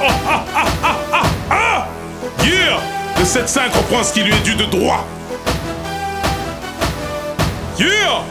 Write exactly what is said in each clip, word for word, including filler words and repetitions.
ah, ah, ah, ah, ah. Yeah. Le sept cinq reprend ce qui lui est dû de droit. Yeah.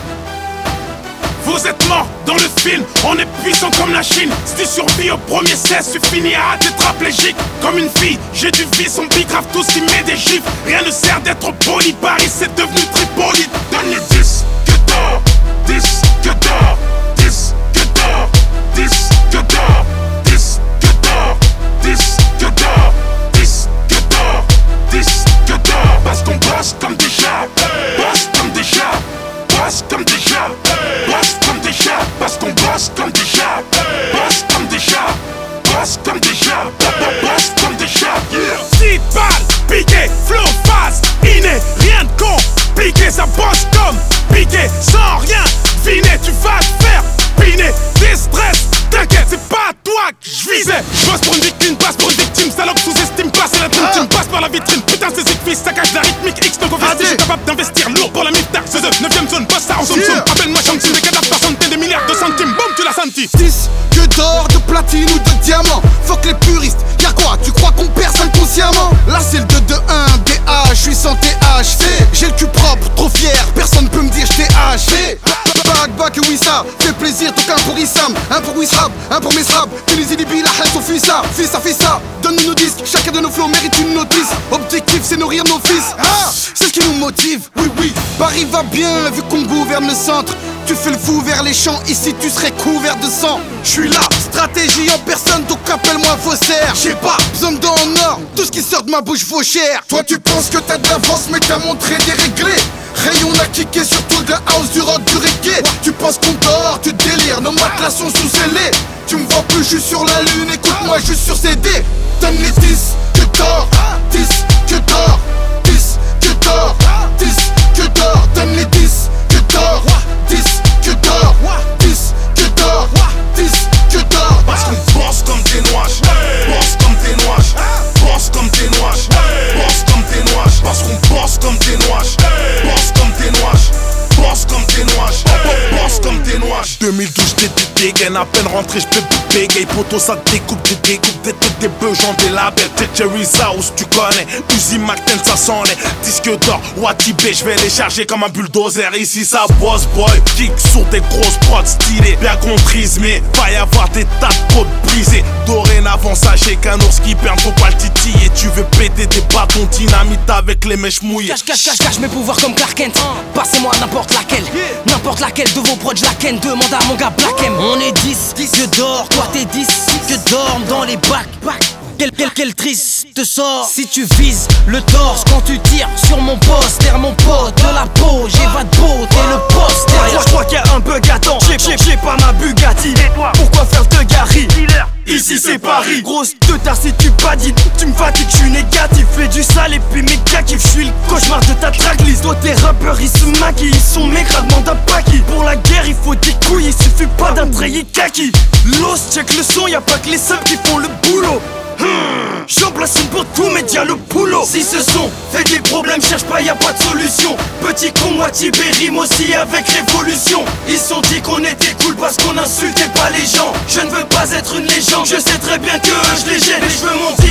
Vous êtes morts dans le film, on est puissant comme la Chine. Si tu survis au premier cesse, tu finiras tétraplégique. Comme une fille, j'ai du vice, on bicrave tous qui met des gifs. Rien ne sert d'être poli, Paris c'est devenu Tripoli. Donne les dix que d'or, dix que d'or, dix que d'or, dix que d'or, dix que d'or, dix que d'or, dix que d'or, dix que d'or. Parce qu'on bosse comme des chats, bosse comme des chats, bosse comme des chats. Bosse comme des chats, parce qu'on bosse comme des chats. Bosse comme des chats, bosse comme des chats. Bosse comme des chats. Six balles, piqué, flow, phase, inné, rien de compliqué. Ça bosse comme piqué, sans rien deviner. Tu vas te faire piner, déstress. T'inquiète, c'est pas toi que je visais. Je bosse pour une victime, passe pour une victime. Salope sous-estime, passe la dream team, passe par la vitrine. Putain, c'est zig fils, ça cache la rythmique. X donc investi, je suis capable d'investir lourd pour la miftar. Ce neuvième zone, bosse ça en somme somme. Appelle-moi Shamsim, des cadavres par centaines, des milliards de centimes. Boum, tu l'as senti. dix que d'or, de platine ou de diamant. Fuck les puristes, y'a quoi? Tu crois qu'on perce inconsciemment? Là c'est le deux deux un, D H, je suis sans T H C. J'ai le cul propre, trop fier, personne peut me dire j't'ai haché. Back, back, oui ça, fait plaisir, tout un pour Issam, un pour Wissrab, un pour Misrab. Tu les inhibis, la haine, son fils ça, fils ça, fils ça. Donne-nous nos disques, chacun de nos flots mérite une notice. Objectif c'est nourrir nos fils, ah, c'est ce qui nous motive, oui oui. Paris va bien vu qu'on gouverne le centre. Tu fais le fou vers les champs, ici tu serais couvert de sang. J'suis là, stratégie en personne, donc appelle-moi faussaire. J'ai pas besoin d'or en or, tout ce qui sort de ma bouche vaut cher. Toi tu penses que t'as de l'avance mais t'as montré déréglé. Rayon a kické sur tout de la house, du rock, du reggae. Tu penses qu'on dort, tu délires, nos matelas sont sous scellés. Tu me vois plus, je suis sur la lune, écoute-moi juste sur C D. Donne les dix que d'or, dix que d'or, dix que d'or, dix que d'or. Donne les dix que d'or, dix que d'or, dix que d'or, dix que d'or. Parce qu'on bosse comme des noiches, bosse comme des noiches, bosse comme des noiches, bosse comme des noiches. Parce qu'on bosse comme des noiches, bosse comme des noiches, bosse comme des noiches, bosse comme des noiches. deux mille douze j'étais dégaine, à peine rentré j'peux plus bégaye. Poto ça découpe, des découpes, des têtes, des bœufs, j'en des labels. T'es Cherry's House, tu connais, Uzi McTen ça sent les disques d'or. Watibé, j'vais les charger comme un bulldozer. Ici ça boss boy, kick sur des grosses prods stylées. Bien comprise mais va y avoir des tas de côtes brisées. Dorénavant sachez qu'un ours qui perd faut pas le titiller. Tu veux péter des bâtons dynamite avec les mèches mouillées. Cache, cache, cache, cache mes pouvoirs comme Clark Kent. Passez-moi n'importe laquelle, n'importe laquelle de vos prods la ken. Demande à mon gars Black M. On est dix, dix que d'or, toi t'es dix que dorment dans les bacs. Quel, quel, quel triste sort si tu vises le torse quand tu tires sur mon poster, mon pote de la peau, j'ai pas de peau, t'es le poste derrière. Je crois qu'il y a un bug à temps, j'ai pas ma Bugatti. Pourquoi faire te gary? Ici c'est Paris. Grosse teutard si tu badines, tu me fatigues, j'suis négatif. Fais du sale et puis méga kiff, j'suis le cauchemar de ta tracklist. Toi tes rappeurs ils se maquillent, ils sont maigres, demande à Paki. Pour la guerre il faut des couilles, il suffit pas d'un treillis kaki. L'os check le son, y'a pas que les seuls qui font le boulot. Hmm, J'en place une pour tout média le boulot. Si ce son fait des problèmes, cherche pas, y a pas de solution. Petit con, moi Tibé rime aussi avec révolution. Ils sont dit qu'on était cool parce qu'on insultait pas les gens. Je ne veux pas être une légende, je sais très bien que je les gêne. Mais je veux monter